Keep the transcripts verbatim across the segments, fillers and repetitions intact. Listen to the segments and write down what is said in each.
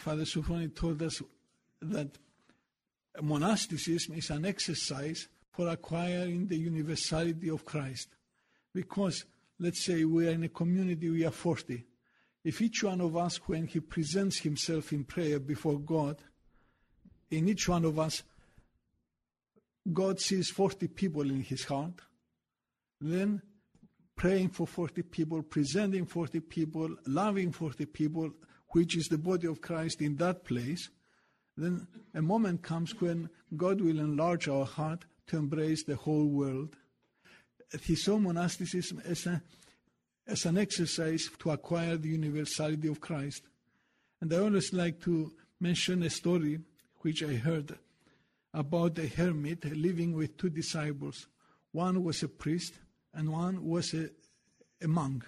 Father Sophrony told us that monasticism is an exercise for acquiring the universality of Christ. Because, let's say we are in a community, we are forty. If each one of us, when he presents himself in prayer before God, in each one of us, God sees forty people in his heart, then praying for forty people, presenting forty people, loving forty people, which is the body of Christ in that place, then a moment comes when God will enlarge our heart to embrace the whole world. He saw monasticism as, a, as an exercise to acquire the universality of Christ. And I always like to mention a story which I heard about a hermit living with two disciples. One was a priest and one was a, a monk.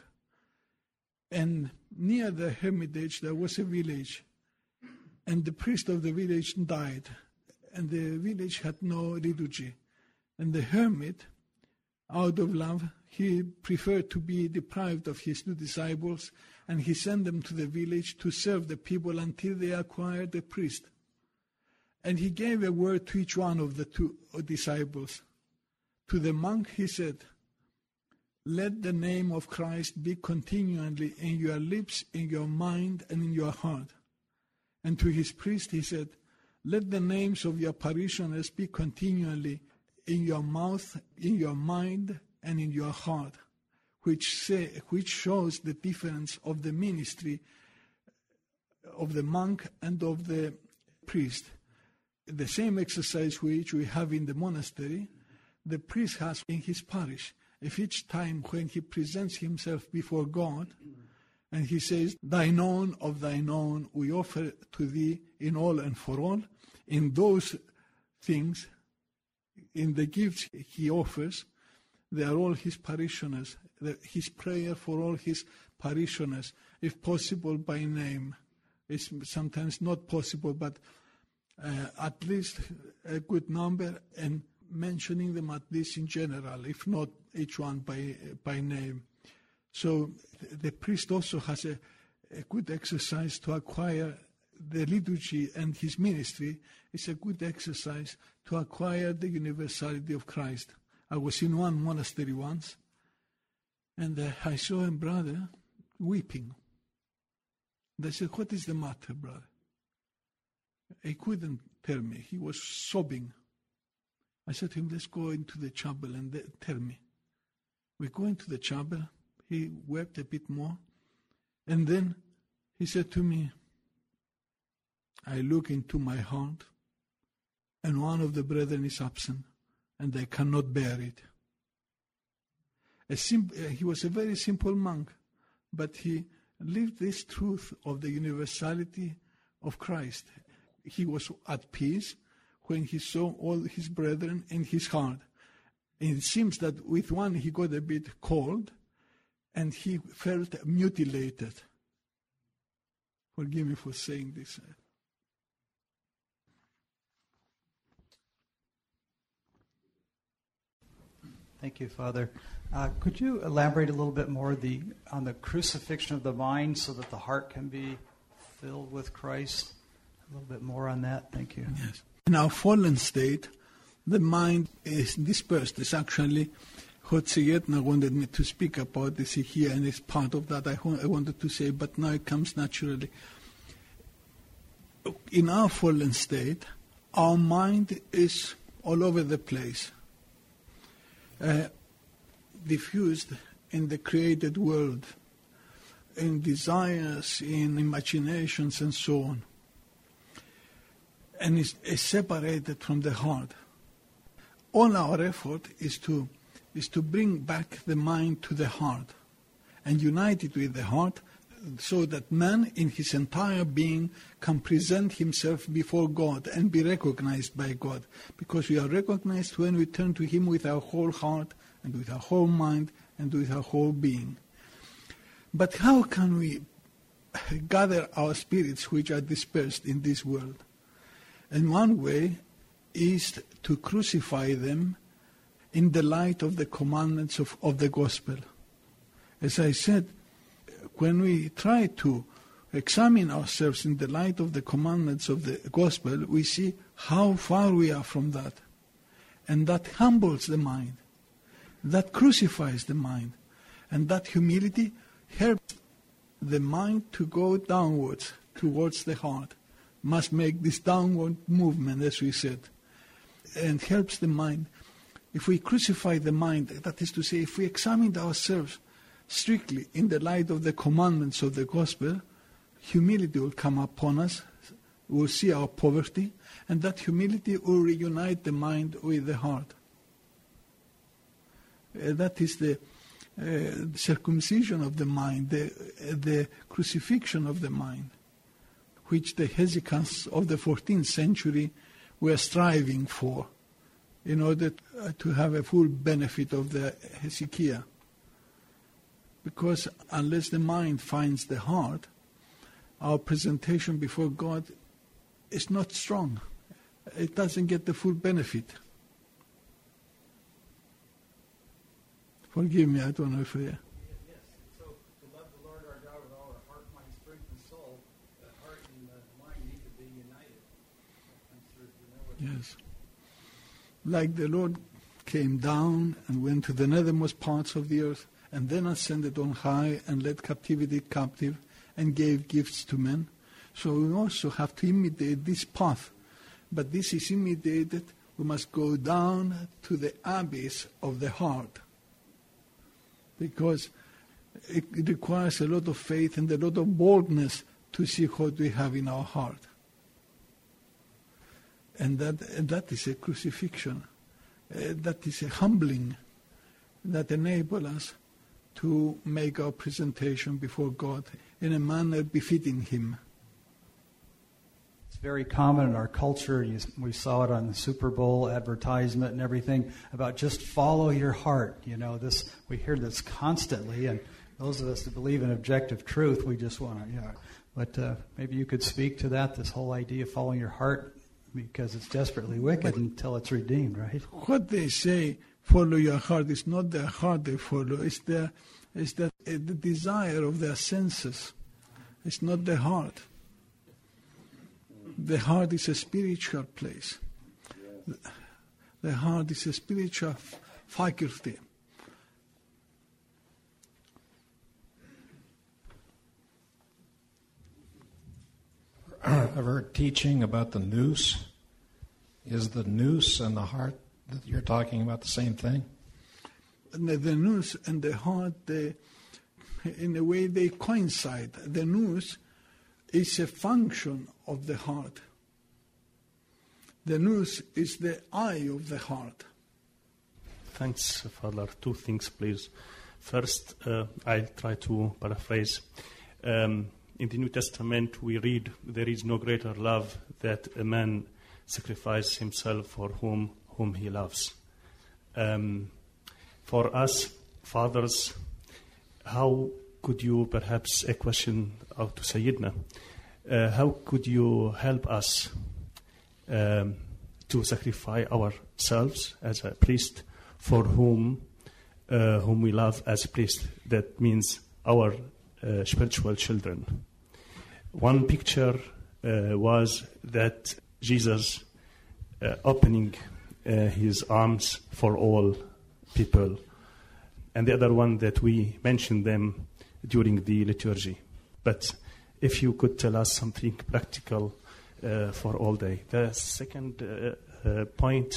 And near the hermitage there was a village. And the priest of the village died. And the village had no liturgy. And the hermit, out of love, he preferred to be deprived of his two disciples, and he sent them to the village to serve the people until they acquired a priest. And he gave a word to each one of the two disciples. To the monk he said, "Let the name of Christ be continually in your lips, in your mind, and in your heart." And to his priest he said, "Let the names of your parishioners be continually in your mouth, in your mind, and in your heart," which say, which shows the difference of the ministry of the monk and of the priest. The same exercise which we have in the monastery, the priest has in his parish. If each time when he presents himself before God, and he says, "Thine own of thine own we offer to thee in all and for all," in those things, in the gifts he offers, they are all his parishioners. His prayer for all his parishioners, if possible by name. It's sometimes not possible, but uh, at least a good number, and mentioning them at least in general, if not each one by by name. So the priest also has a, a good exercise to acquire the liturgy, and his ministry is a good exercise to acquire the universality of Christ. I was in one monastery once, and uh, I saw a brother weeping. And I said, "What is the matter, brother?" He couldn't tell me. He was sobbing. I said to him, "Let's go into the chapel and th- tell me." We go into the chapel. He wept a bit more. And then he said to me, "I look into my heart, and one of the brethren is absent, and I cannot bear it." A sim- he was a very simple monk, but he lived this truth of the universality of Christ. He was at peace when he saw all his brethren in his heart. And it seems that with one he got a bit cold, and he felt mutilated. Forgive me for saying this. Thank you, Father. Uh, could you elaborate a little bit more the, on the crucifixion of the mind so that the heart can be filled with Christ? A little bit more on that. Thank you. Yes. In our fallen state, the mind is dispersed. It's actually what Sigetna wanted me to speak about this here, and it's part of that I, I wanted to say, but now it comes naturally. In our fallen state, our mind is all over the place. Uh, diffused in the created world, in desires, in imaginations, and so on. And is, is separated from the heart. All our effort is to is to bring back the mind to the heart and unite it with the heart, so that man in his entire being can present himself before God and be recognized by God. Because we are recognized when we turn to him with our whole heart and with our whole mind and with our whole being. But how can we gather our spirits which are dispersed in this world? And one way is to crucify them in the light of the commandments of, of the gospel. As I said, when we try to examine ourselves in the light of the commandments of the gospel, we see how far we are from that. And that humbles the mind. That crucifies the mind. And that humility helps the mind to go downwards, towards the heart. Must make this downward movement, as we said. And helps the mind. If we crucify the mind, that is to say, if we examine ourselves strictly in the light of the commandments of the gospel, humility will come upon us. We'll see our poverty, and that humility will reunite the mind with the heart. Uh, that is the uh, circumcision of the mind, the, uh, the crucifixion of the mind, which the Hezekiahs of the fourteenth century were striving for, in order to have a full benefit of the Hezekiah. Because unless the mind finds the heart, our presentation before God is not strong. It doesn't get the full benefit. Forgive me, I don't know if I... Yes, so to love the Lord our God with all our heart, mind, strength, and soul, the heart and the mind need to be united. Yes. Like the Lord came down and went to the nethermost parts of the earth, and then ascended on high and led captivity captive and gave gifts to men. So we also have to imitate this path. But this is imitated, we must go down to the abyss of the heart. Because it, it requires a lot of faith and a lot of boldness to see what we have in our heart. And that, and that is a crucifixion. Uh, that is a humbling that enables us to make our presentation before God in a manner befitting Him. It's very common in our culture. You, we saw it on the Super Bowl advertisement and everything about just follow your heart. You know, this we hear this constantly, and those of us that believe in objective truth, we just want to, you know. But uh, maybe you could speak to that, this whole idea of following your heart, because it's desperately wicked but until it's redeemed, right? What they say, follow your heart, is not the heart they follow. It's the, it's the, uh, the desire of their senses. It's not the heart. The heart is a spiritual place. The heart is a spiritual f- faculty. I've heard teaching about the nous. Is the nous and the heart that you're talking about the same thing? The, the nous and the heart, they, in a way, they coincide. The nous is a function of the heart. The nous is the eye of the heart. Thanks, Father. Two things, please. First, uh, I'll try to paraphrase. Um, in the New Testament, we read, there is no greater love that a man sacrifice himself for whom whom he loves. Um, for us, fathers, how could you, perhaps a question out to Sayyidina, uh, how could you help us um, to sacrifice ourselves as a priest for whom uh, whom we love as a priest? That means our uh, spiritual children. One picture uh, was that Jesus uh, opening uh, his arms for all people, and the other one that we mentioned them during the liturgy. But if you could tell us something practical uh, for all day. The second uh, uh, point,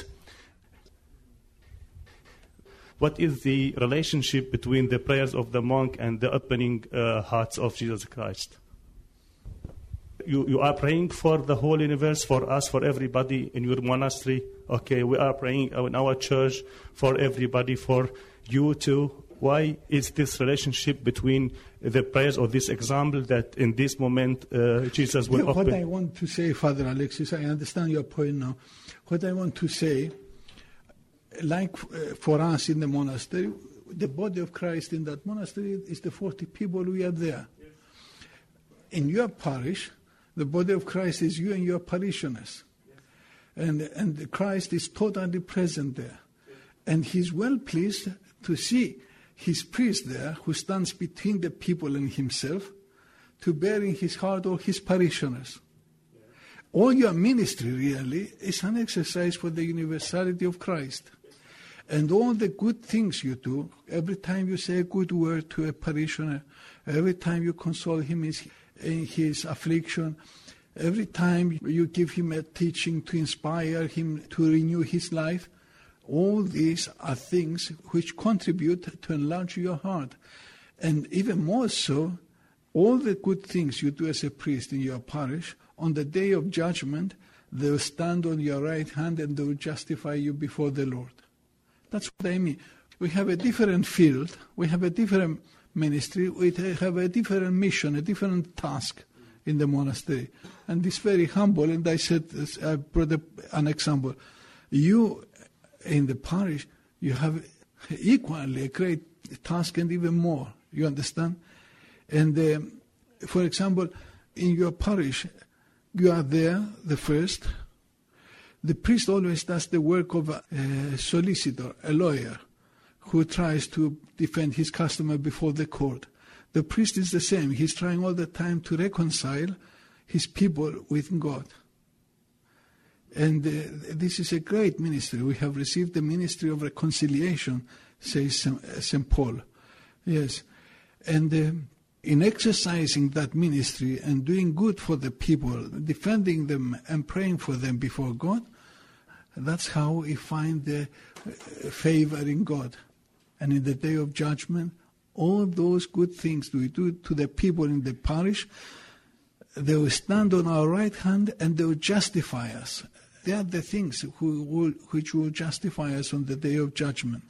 what is the relationship between the prayers of the monk and the opening uh, hearts of Jesus Christ? You, you are praying for the whole universe, for us, for everybody in your monastery. Okay, we are praying in our church for everybody, for you too. Why is this relationship between the prayers or this example that in this moment uh, Jesus will yeah, open? What I want to say, Father Alexis, I understand your point now. What I want to say, like uh, for us in the monastery, the body of Christ in that monastery is the forty people we are there. Yes. In your parish, the body of Christ is you and your parishioners. Yes. And, and Christ is totally present there. Yes. And he's well pleased to see his priest there who stands between the people and himself, to bear in his heart all his parishioners. All your ministry really is an exercise for the universality of Christ. And all the good things you do, every time you say a good word to a parishioner, every time you console him in his, in his affliction, every time you give him a teaching to inspire him to renew his life, all these are things which contribute to enlarge your heart. And even more so, all the good things you do as a priest in your parish, on the day of judgment, they will stand on your right hand and they will justify you before the Lord. That's what I mean. We have a different field, we have a different ministry, we have a different mission, a different task in the monastery. And it's very humble, and I said, I brought an example. You, in the parish, you have equally a great task and even more, you understand? And um, for example, in your parish, you are there, the first. The priest always does the work of a, a solicitor, a lawyer, who tries to defend his customer before the court. The priest is the same. He's trying all the time to reconcile his people with God. And uh, this is a great ministry. We have received the ministry of reconciliation, says Saint Paul. Yes. And uh, in exercising that ministry and doing good for the people, defending them and praying for them before God, that's how we find the favor in God. And in the day of judgment, all those good things we do to the people in the parish, they will stand on our right hand and they will justify us. They are the things who will, which will justify us on the day of judgment.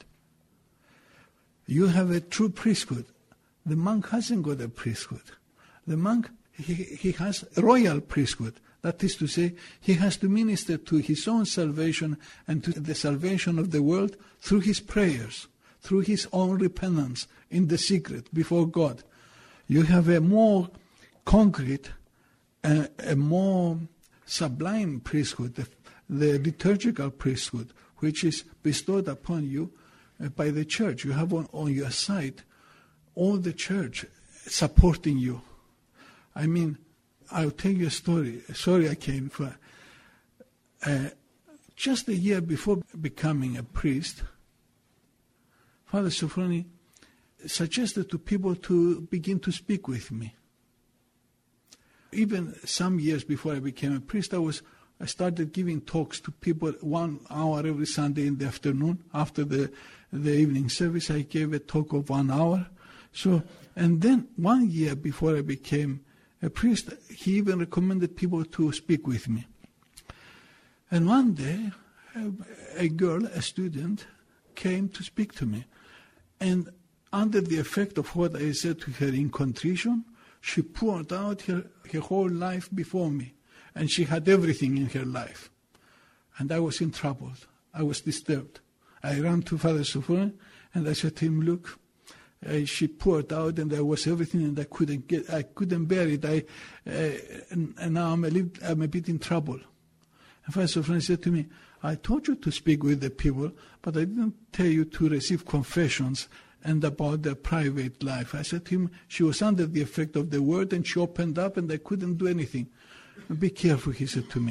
You have a true priesthood. The monk hasn't got a priesthood. The monk, he, he has a royal priesthood. That is to say, he has to minister to his own salvation and to the salvation of the world through his prayers, through his own repentance in the secret before God. You have a more concrete, uh, a more sublime priesthood, the, the liturgical priesthood, which is bestowed upon you uh, by the church. You have on, on your side all the church supporting you. I mean, I'll tell you a story. Sorry I came for. Uh, just a year before becoming a priest, Father Sophrony suggested to people to begin to speak with me. Even some years before I became a priest, I was I started giving talks to people one hour every Sunday in the afternoon. After the, the evening service, I gave a talk of one hour. So, and then one year before I became a priest, he even recommended people to speak with me. And one day, a, a girl, a student, came to speak to me. And under the effect of what I said to her in contrition, she poured out her, her whole life before me. And she had everything in her life. And I was in trouble. I was disturbed. I ran to Father Sophrony and I said to him, look, Uh, she poured out, and there was everything, and I couldn't get, I couldn't bear it. I, uh, and, and now I'm a, little, I'm a bit in trouble. And Father Sophrony said to me, I told you to speak with the people, but I didn't tell you to receive confessions and about their private life. I said to him, she was under the effect of the word, and she opened up, and I couldn't do anything. Be careful, he said to me.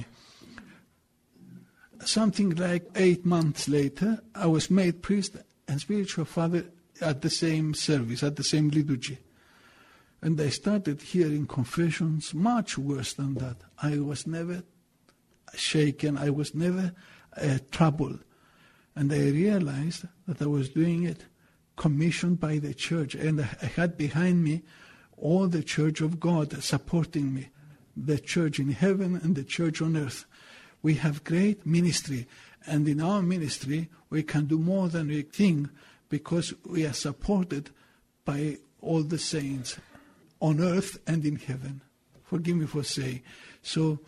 Something like eight months later, I was made priest and spiritual father at the same service, at the same liturgy. And I started hearing confessions much worse than that. I was never shaken, I was never uh, troubled. And I realized that I was doing it commissioned by the church. And I had behind me all the church of God supporting me. The church in heaven and the church on earth. We have great ministry. And in our ministry, we can do more than we think, because we are supported by all the saints on earth and in heaven. Forgive me for saying. So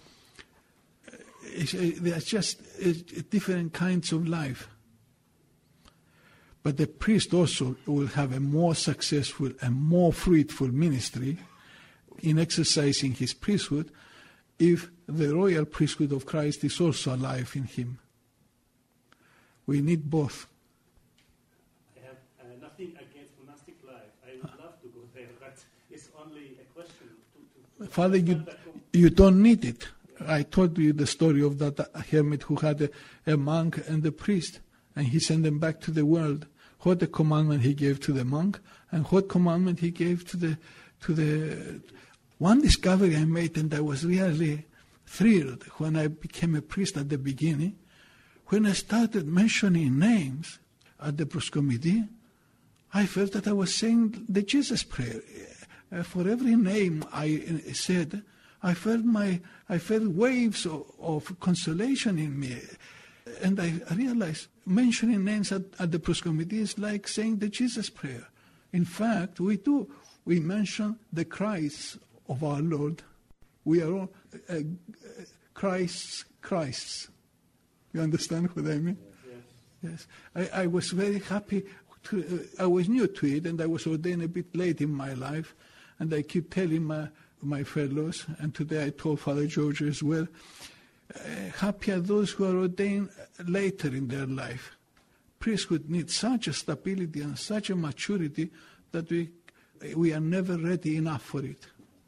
it's, uh, there are just uh, different kinds of life. But the priest also will have a more successful and more fruitful ministry in exercising his priesthood if the royal priesthood of Christ is also alive in him. We need both. Against monastic life. I would love to go there, but it's only a question to Father, you, you don't need it. I told you the story of that hermit who had a, a monk and a priest, and he sent them back to the world. What the commandment he gave to the monk, and what commandment he gave to the to the. One discovery I made, and I was really thrilled when I became a priest at the beginning, when I started mentioning names at the proskomidie, I felt that I was saying the Jesus prayer. Uh, for every name I uh, said, I felt my, I felt waves of, of consolation in me, and I realized mentioning names at, at the proskomidie is like saying the Jesus prayer. In fact, we do. We mention the Christ of our Lord. We are all uh, uh, Christ's Christs. You understand what I mean? Yes. yes. I, I was very happy. To, uh, I was new to it, and I was ordained a bit late in my life, and I keep telling my my fellows, and today I told Father George as well, uh, happy are those who are ordained later in their life. Priesthood needs such a stability and such a maturity that we we are never ready enough for it.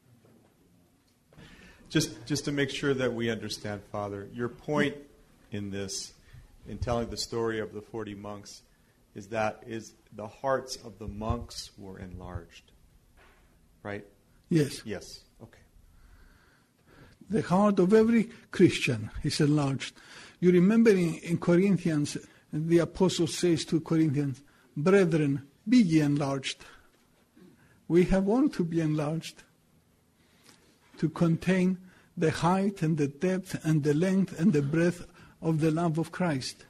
Just just to make sure that we understand, Father, your point in this, in telling the story of the forty monks, is that is the hearts of the monks were enlarged, right? Yes. Yes. Okay. The heart of every Christian is enlarged. You remember in, in Corinthians, the apostle says to Corinthians, "Brethren, be ye enlarged." We have all to be enlarged to contain the height and the depth and the length and the breadth of the love of Christ.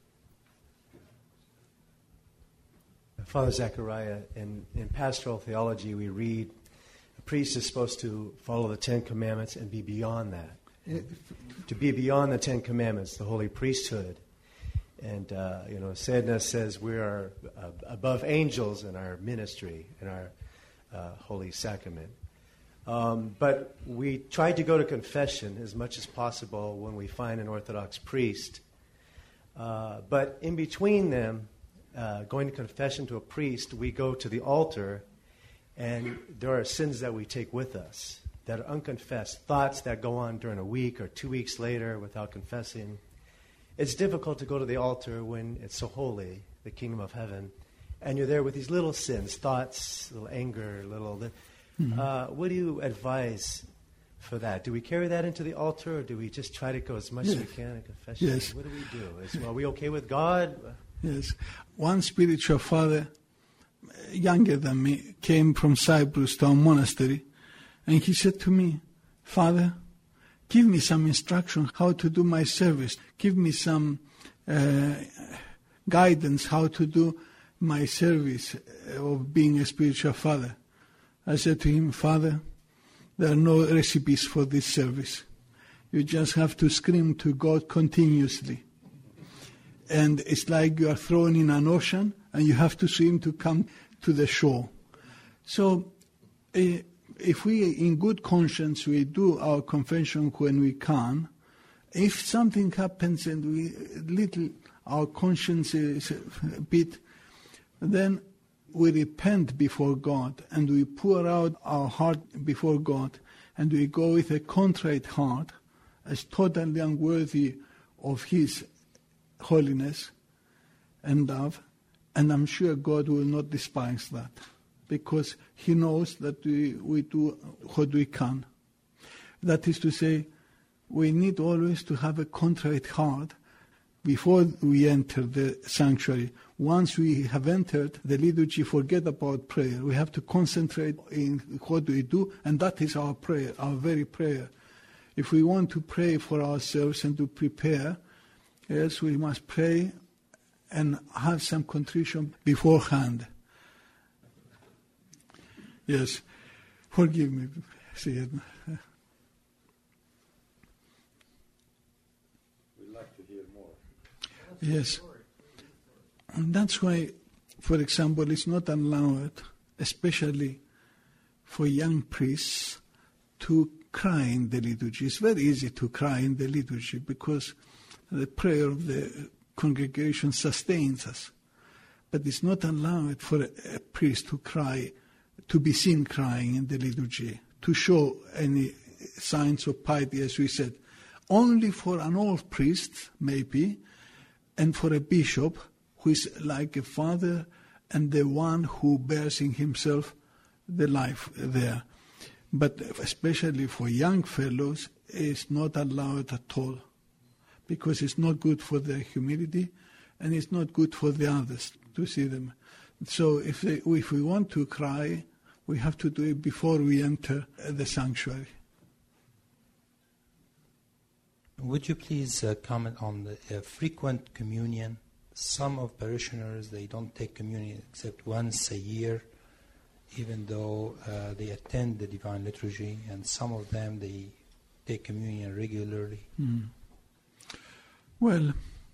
Father Zechariah, in, in pastoral theology we read a priest is supposed to follow the Ten Commandments and be beyond that. It, to be beyond the Ten Commandments, the holy priesthood. And, uh, you know, Sedna says we are uh, above angels in our ministry, in our uh, holy sacrament. Um, but we try to go to confession as much as possible when we find an Orthodox priest. Uh, but in between them, uh, going to confession to a priest, we go to the altar, and there are sins that we take with us that are unconfessed, thoughts that go on during a week or two weeks later without confessing. It's difficult to go to the altar when it's so holy, the kingdom of heaven, and you're there with these little sins, thoughts, little anger, little... Mm-hmm. Uh, what do you advise for that? Do we carry that into the altar, or do we just try to go as much yes. as we can in confession? Yes. What do we do? Is, are we okay with God? Yes. One spiritual father, younger than me, came from Cyprus to our monastery, and he said to me, "Father, give me some instruction how to do my service. Give me some uh, guidance how to do my service of being a spiritual father." I said to him, "Father, there are no recipes for this service. You just have to scream to God continuously. And it's like you are thrown in an ocean and you have to swim to come to the shore." So uh, if we, in good conscience, we do our confession when we can, if something happens and we little, our conscience is a bit, then we repent before God and we pour out our heart before God and we go with a contrite heart as totally unworthy of His holiness and love, and I'm sure God will not despise that because He knows that we, we do what we can. That is to say, we need always to have a contrite heart before we enter the sanctuary. Once we have entered the liturgy, forget about prayer. We have to concentrate in what we do, and that is our prayer, our very prayer. If we want to pray for ourselves and to prepare, yes, we must pray and have some contrition beforehand. Yes, forgive me. See it. Yes. And that's why, for example, it's not allowed, especially for young priests, to cry in the liturgy. It's very easy to cry in the liturgy because the prayer of the congregation sustains us. But it's not allowed for a, a priest to cry, to be seen crying in the liturgy, to show any signs of piety, as we said. Only for an old priest, maybe, and for a bishop, who is like a father and the one who bears in himself the life there. But especially for young fellows, it's not allowed at all, because it's not good for their humility and it's not good for the others to see them. So if, they, if we want to cry, we have to do it before we enter the sanctuary. Would you please uh, comment on the uh, frequent communion? Some of parishioners, they don't take communion except once a year, even though uh, they attend the Divine Liturgy, and some of them, they take communion regularly. Mm. Well,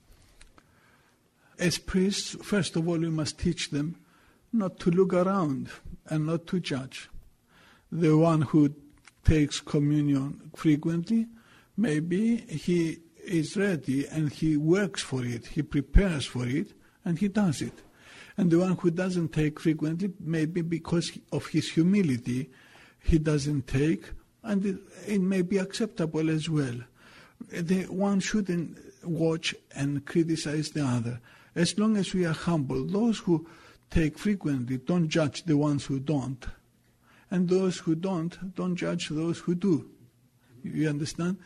as priests, first of all, we must teach them not to look around and not to judge. The one who takes communion frequently, maybe he is ready and he works for it, he prepares for it, and he does it. And the one who doesn't take frequently, maybe because of his humility, he doesn't take, and it, it may be acceptable as well. The one shouldn't watch and criticize the other. As long as we are humble, those who take frequently don't judge the ones who don't. And those who don't, don't judge those who do. You understand?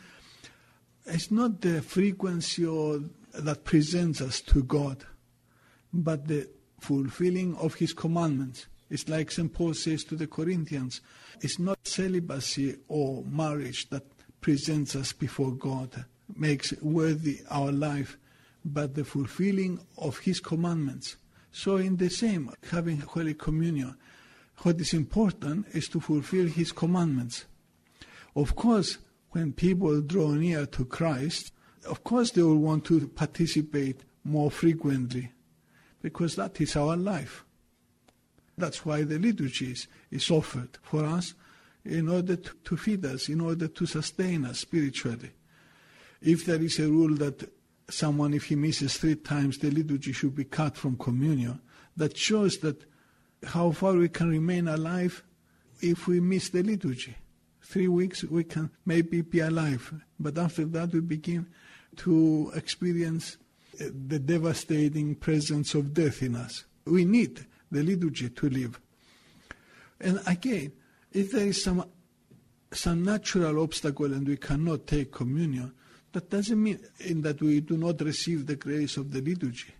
It's not the frequency or, that presents us to God, but the fulfilling of His commandments. It's like Saint Paul says to the Corinthians, it's not celibacy or marriage that presents us before God, makes worthy our life, but the fulfilling of His commandments. So in the same, having Holy Communion, what is important is to fulfill His commandments. Of course, when people draw near to Christ, of course they will want to participate more frequently, because that is our life. That's why the liturgy is, is offered for us, in order to, to feed us, in order to sustain us spiritually. If there is a rule that someone, if he misses three times the liturgy, should be cut from communion, that shows that how far we can remain alive if we miss the liturgy. Three weeks we can maybe be alive, but after that we begin to experience the devastating presence of death in us. We need the liturgy to live. And again, if there is some some natural obstacle and we cannot take communion, that doesn't mean in that we do not receive the grace of the liturgy.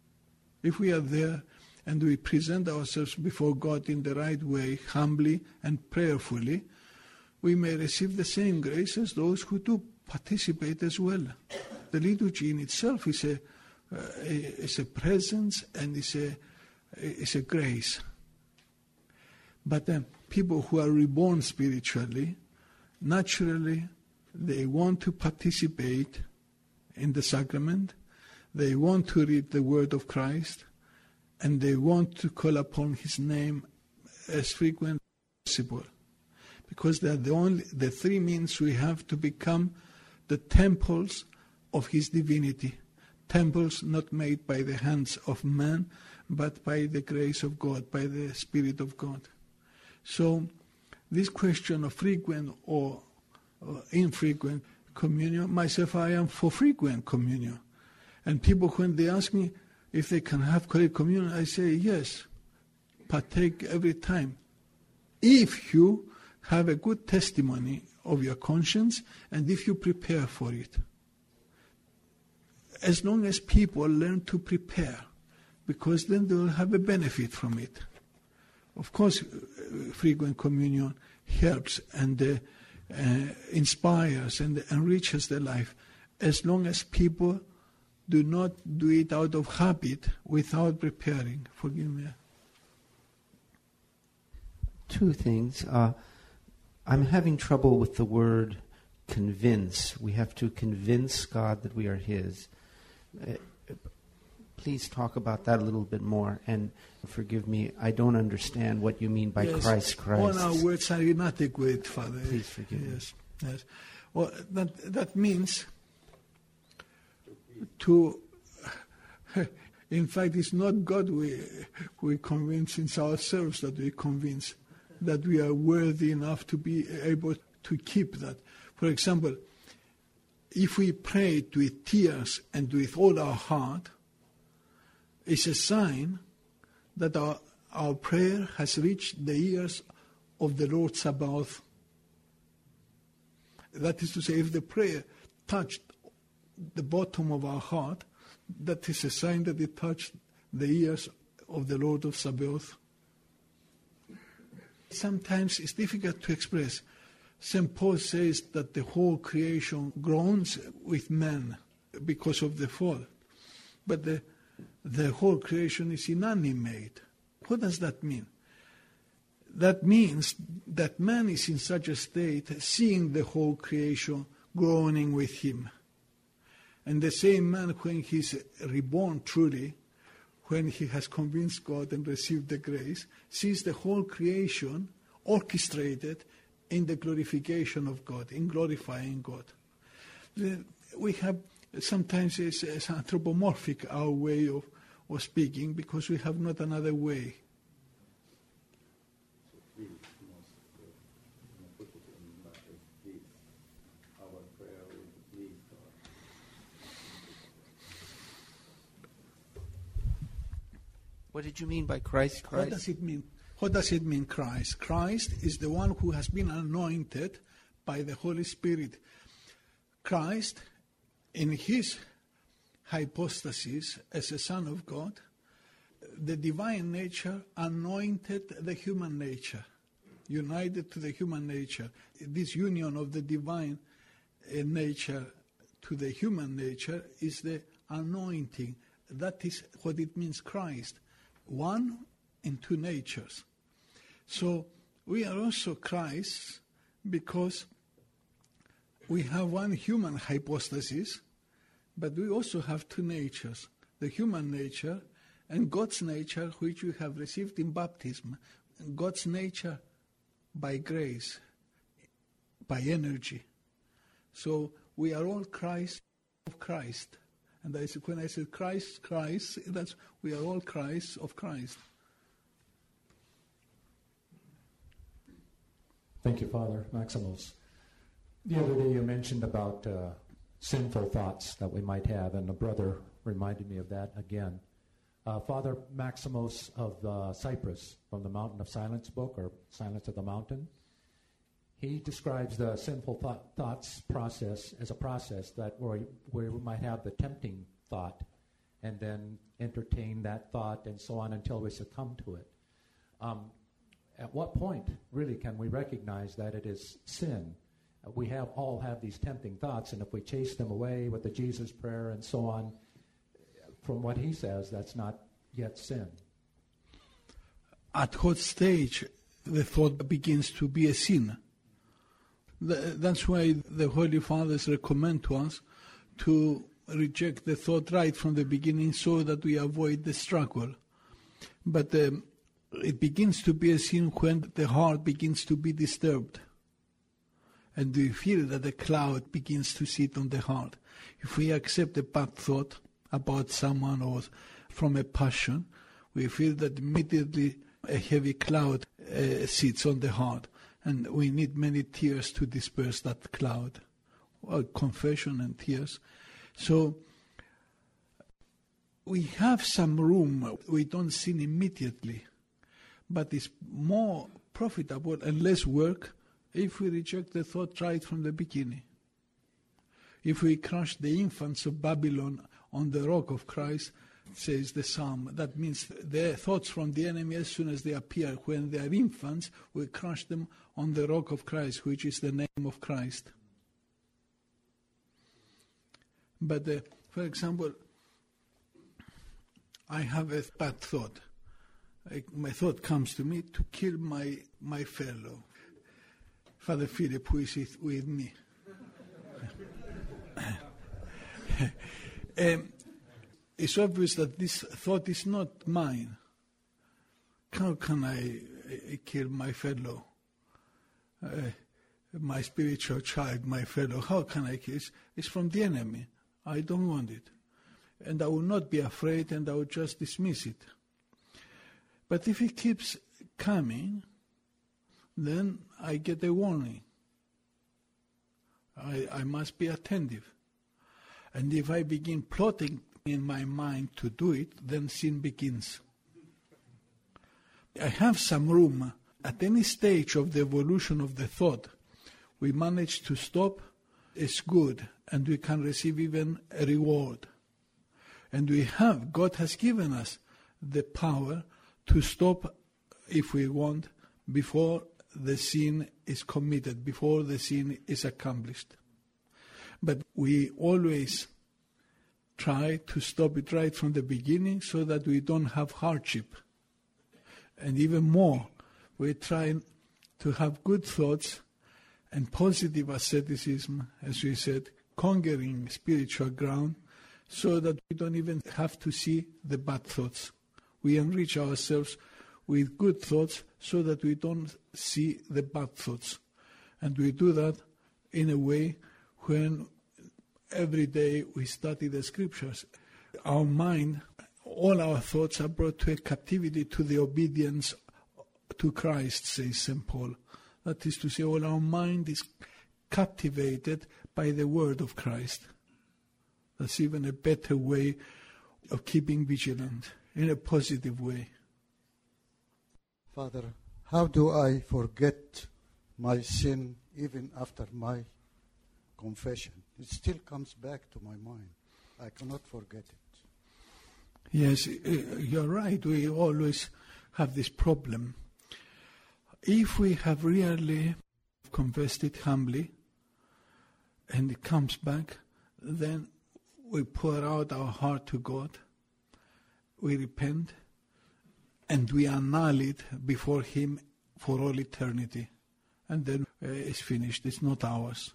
If we are there and we present ourselves before God in the right way, humbly and prayerfully, we may receive the same grace as those who do participate as well. The liturgy in itself is a uh, is a presence and is a is a grace. But then people who are reborn spiritually, naturally, they want to participate in the sacrament, they want to read the word of Christ, and they want to call upon His name as frequent as possible. Because they are the only, the three means we have to become the temples of His divinity. Temples not made by the hands of man, but by the grace of God, by the Spirit of God. So this question of frequent or, or infrequent communion, myself I am for frequent communion. And people, when they ask me if they can have Holy Communion, I say yes, partake every time. If you have a good testimony of your conscience and if you prepare for it. As long as people learn to prepare, because then they will have a benefit from it. Of course, frequent communion helps and uh, uh, inspires and enriches their life, as long as people do not do it out of habit without preparing. Forgive me. Two things. Uh, I'm having trouble with the word convince. We have to convince God that we are His. Uh, please talk about that a little bit more. And forgive me, I don't understand what you mean by yes. Christ Christ. All our words are inadequate, Father. Please forgive me. Yes, yes. Well, that, that means to... In fact, it's not God we, we convince, it's ourselves that we convince. that we are worthy enough to be able to keep that. For example, if we pray with tears and with all our heart, it's a sign that our, our prayer has reached the ears of the Lord Sabaoth. That is to say, if the prayer touched the bottom of our heart, that is a sign that it touched the ears of the Lord of Sabaoth. Sometimes it's difficult to express. Saint Paul says that the whole creation groans with man because of the fall. But the, the whole creation is inanimate. What does that mean? That means that man is in such a state, seeing the whole creation groaning with him. And the same man, when he's reborn truly, when he has convinced God and received the grace, sees the whole creation orchestrated in the glorification of God, in glorifying God. The, we have, sometimes it's, it's anthropomorphic, our way of, of speaking, because we have not another way. What did you mean by Christ? Christ? What does it mean? What does it mean, Christ? Christ is the one who has been anointed by the Holy Spirit. Christ, in his hypostasis as a Son of God, the divine nature anointed the human nature, united to the human nature. This union of the divine nature to the human nature is the anointing. That is what it means, Christ. One in two natures. So we are also Christ because we have one human hypostasis, but we also have two natures, the human nature and God's nature, which we have received in baptism. God's nature by grace, by energy. So we are all Christ of Christ. And I said, when I said Christ, Christ, that's we are all Christ of Christ. Thank you, Father Maximos. The other day you mentioned about uh, sinful thoughts that we might have, and a brother reminded me of that again. Uh, Father Maximos of uh, Cyprus, from the Mountain of Silence book, or Silence of the Mountain, he describes the sinful thought, thoughts process as a process that where, where we might have the tempting thought and then entertain that thought and so on until we succumb to it. Um, at what point, really, can we recognize that it is sin? Uh, we have all have these tempting thoughts, and if we chase them away with the Jesus prayer and so on, from what he says, that's not yet sin. At what stage the thought begins to be a sin? That's why the Holy Fathers recommend to us to reject the thought right from the beginning so that we avoid the struggle. But um, it begins to be a sin when the heart begins to be disturbed. And we feel that a cloud begins to sit on the heart. If we accept a bad thought about someone or from a passion, we feel that immediately a heavy cloud uh, sits on the heart. And we need many tears to disperse that cloud, well, confession and tears. So we have some room. We don't sin immediately, but it's more profitable and less work if we reject the thought right from the beginning. If we crush the infants of Babylon on the rock of Christ, says the psalm, that means the thoughts from the enemy, as soon as they appear, when they are infants, we crush them on the rock of Christ, which is the name of Christ. But, uh, for example, I have a bad thought. I, my thought comes to me to kill my, my fellow. Father Philip, who is with me. um, It's obvious that this thought is not mine. How can I uh, kill my fellow, uh, my spiritual child, my fellow? How can I kill? It's, it's from the enemy. I don't want it. And I will not be afraid, and I will just dismiss it. But if it keeps coming, then I get a warning. I, I must be attentive. And if I begin plotting in my mind to do it, then sin begins. I have some room. At any stage of the evolution of the thought, we manage to stop, it's good, and we can receive even a reward. And we have, God has given us the power to stop, if we want, before the sin is committed, before the sin is accomplished. But we always try to stop it right from the beginning so that we don't have hardship. And even more, we try to have good thoughts and positive asceticism, as we said, conquering spiritual ground, so that we don't even have to see the bad thoughts. We enrich ourselves with good thoughts so that we don't see the bad thoughts. And we do that in a way when every day we study the scriptures. Our mind, all our thoughts are brought to a captivity to the obedience to Christ, says Saint Paul. That is to say, all our mind is captivated by the word of Christ. That's even a better way of keeping vigilant, in a positive way. Father, how do I forget my sin even after my confession? It still comes back to my mind. I cannot forget it. Yes, you're right. We always have this problem. If we have really confessed it humbly and it comes back, then we pour out our heart to God, we repent, and we annul it before Him for all eternity. And then uh, it's finished. It's not ours.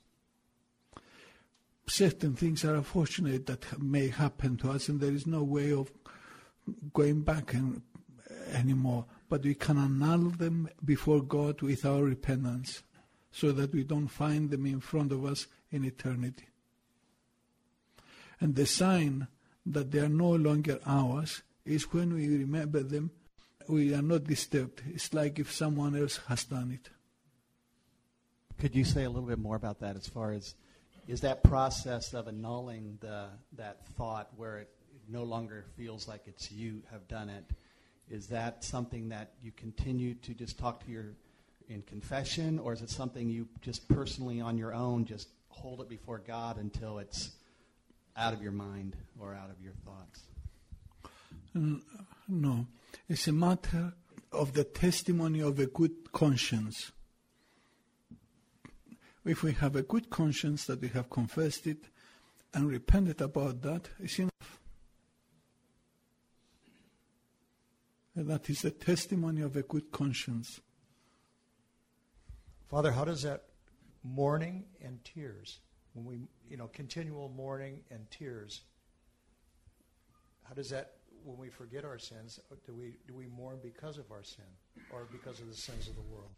Certain things are unfortunate that may happen to us, and there is no way of going back and, uh, anymore. But we can annul them before God with our repentance, so that we don't find them in front of us in eternity. And the sign that they are no longer ours is when we remember them, we are not disturbed. It's like if someone else has done it. Could you say a little bit more about that as far as, is that process of annulling the that thought where it no longer feels like it's you have done it, is that something that you continue to just talk to your, in confession, or is it something you just personally on your own just hold it before God until it's out of your mind or out of your thoughts? No. It's a matter of the testimony of a good conscience. If we have a good conscience that we have confessed it and repented about that, it's enough. And that is the testimony of a good conscience. Father, how does that mourning and tears, when we, you know, continual mourning and tears, how does that, when we forget our sins, do we do we mourn because of our sin or because of the sins of the world?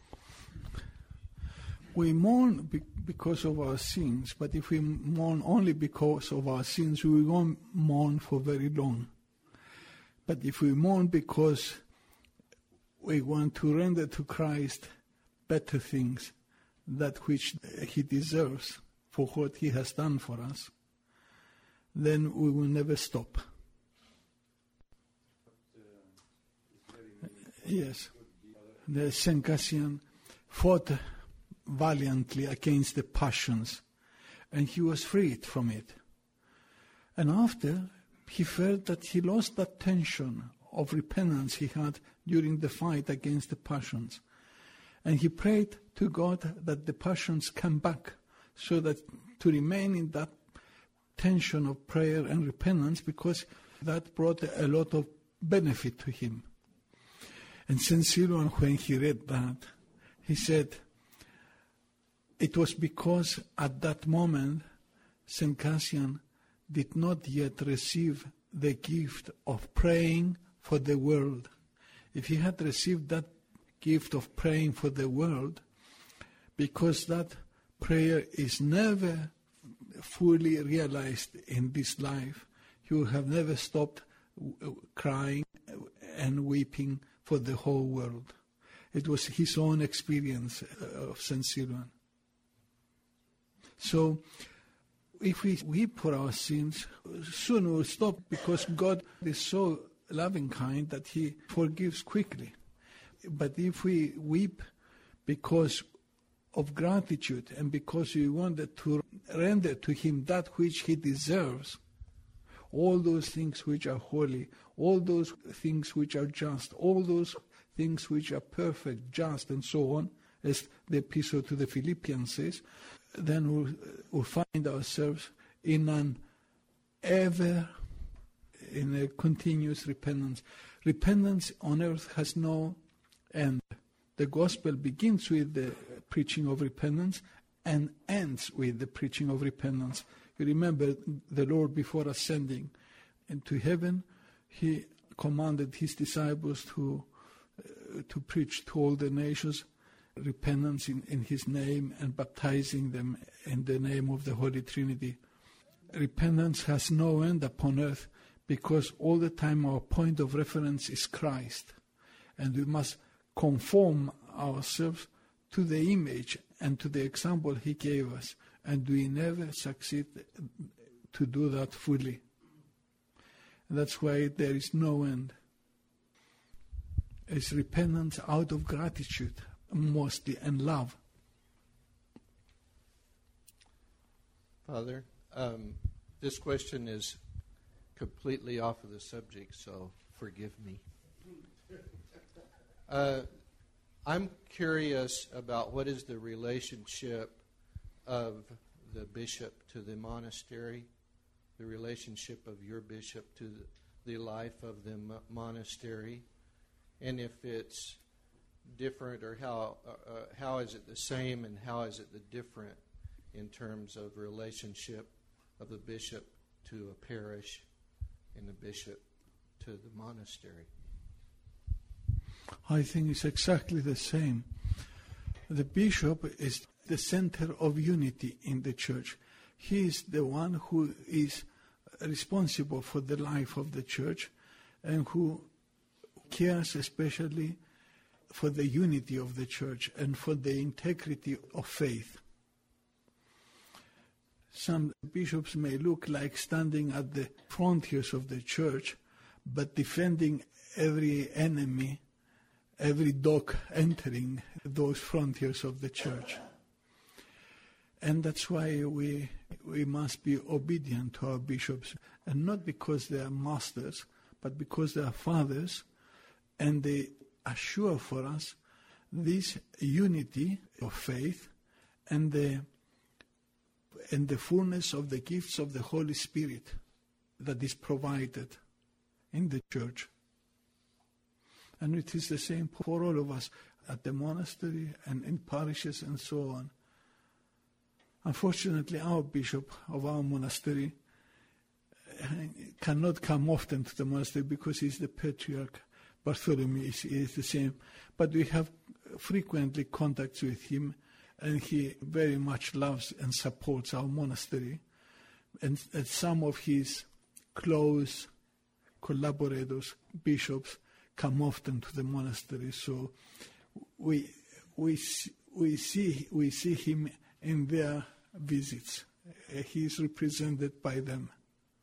We mourn be- because of our sins, but if we mourn only because of our sins, we won't mourn for very long. But if we mourn because we want to render to Christ better things, that which He deserves for what He has done for us, then we will never stop. Yes. The Saint Cassian fought valiantly against the passions, and he was freed from it. And after, he felt that he lost that tension of repentance he had during the fight against the passions. And he prayed to God that the passions come back, so that to remain in that tension of prayer and repentance, because that brought a lot of benefit to him. And Saint Silouan, when he read that, he said, it was because at that moment Saint Cassian did not yet receive the gift of praying for the world. If he had received that gift of praying for the world, because that prayer is never fully realized in this life, he would have never stopped crying and weeping for the whole world. It was his own experience uh, of Saint Siluan. So, if we weep for our sins, soon we'll stop, because God is so loving kind that He forgives quickly. But if we weep because of gratitude and because we wanted to render to Him that which He deserves, all those things which are holy, all those things which are just, all those things which are perfect, just, and so on, as the epistle to the Philippians says, then we'll, we'll find ourselves in an ever, in a continuous repentance. Repentance on earth has no end. The gospel begins with the preaching of repentance and ends with the preaching of repentance. You remember the Lord, before ascending into heaven, He commanded His disciples to uh, to preach to all the nations repentance in, in His name, and baptizing them in the name of the Holy Trinity. Repentance has no end upon earth, because all the time our point of reference is Christ, and we must conform ourselves to the image and to the example He gave us, and we never succeed to do that fully. And that's why there is no end. It's repentance out of gratitude, mostly, and love. Father, um, this question is completely off of the subject, so forgive me. Uh, I'm curious about what is the relationship of the bishop to the monastery, the relationship of your bishop to the, the life of the mo- monastery, and if it's different, or how uh, uh, how is it the same and how is it the different in terms of relationship of the bishop to a parish and the bishop to the monastery? I think it's exactly the same. The bishop is the center of unity in the church. He is the one who is responsible for the life of the church, and who cares especially for the unity of the church and for the integrity of faith. Some bishops may look like standing at the frontiers of the church, but defending every enemy, every dog entering those frontiers of the church. And that's why we we must be obedient to our bishops, and not because they are masters, but because they are fathers, and they assure for us this unity of faith and the and the fullness of the gifts of the Holy Spirit that is provided in the church. And it is the same for all of us at the monastery and in parishes and so on. Unfortunately, our bishop of our monastery cannot come often to the monastery because he's the patriarch. Bartholomew is, is the same. But we have frequently contacts with him, and he very much loves and supports our monastery. And, and some of his close collaborators, bishops, come often to the monastery. So we we we see we see him in their visits. Uh, he is represented by them.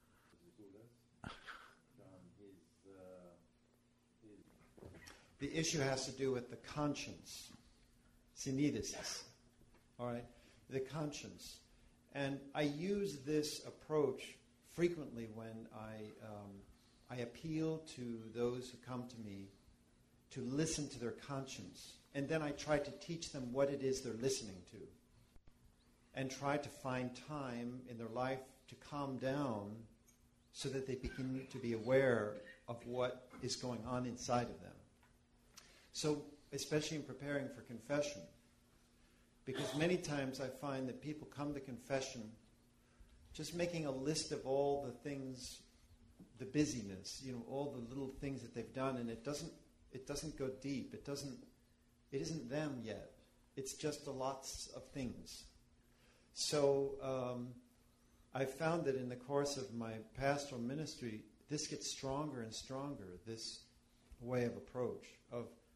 The issue has to do with the conscience, synedesis, all right, the conscience. And I use this approach frequently when I um, I appeal to those who come to me to listen to their conscience. And then I try to teach them what it is they're listening to, and try to find time in their life to calm down so that they begin to be aware of what is going on inside of them. So, especially in preparing for confession, because many times I find that people come to confession just making a list of all the things, the busyness, you know, all the little things that they've done, and it doesn't it doesn't go deep. It doesn't it isn't them yet. It's just a lots of things. So um, I found that in the course of my pastoral ministry, this gets stronger and stronger, this way of approach, of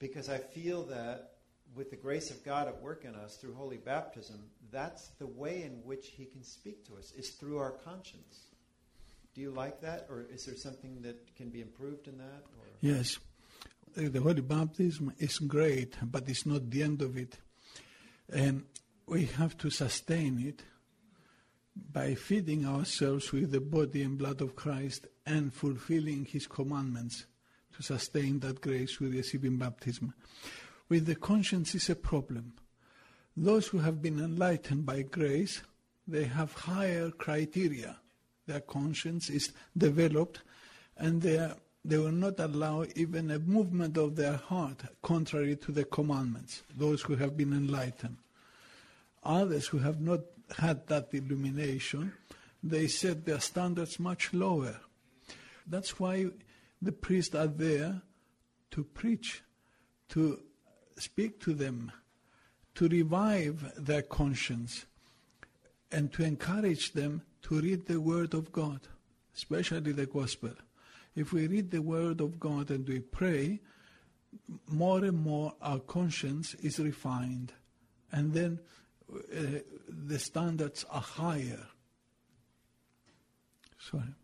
because I feel that with the grace of God at work in us through holy baptism, that's the way in which he can speak to us, is through our conscience. Do you like that, or is there something that can be improved in that? Or? Yes. The holy baptism is great, but it's not the end of it. And we have to sustain it by feeding ourselves with the body and blood of Christ and fulfilling his commandments to sustain that grace with receiving baptism. With the conscience is a problem. Those who have been enlightened by grace, they have higher criteria. Their conscience is developed, and they are, they will not allow even a movement of their heart contrary to the commandments, those who have been enlightened. Others who have not had that illumination, they set their standards much lower. That's why the priests are there to preach, to speak to them, to revive their conscience, and to encourage them to read the Word of God, especially the Gospel. If we read the Word of God and we pray, more and more our conscience is refined, and then uh, the standards are higher. Sorry.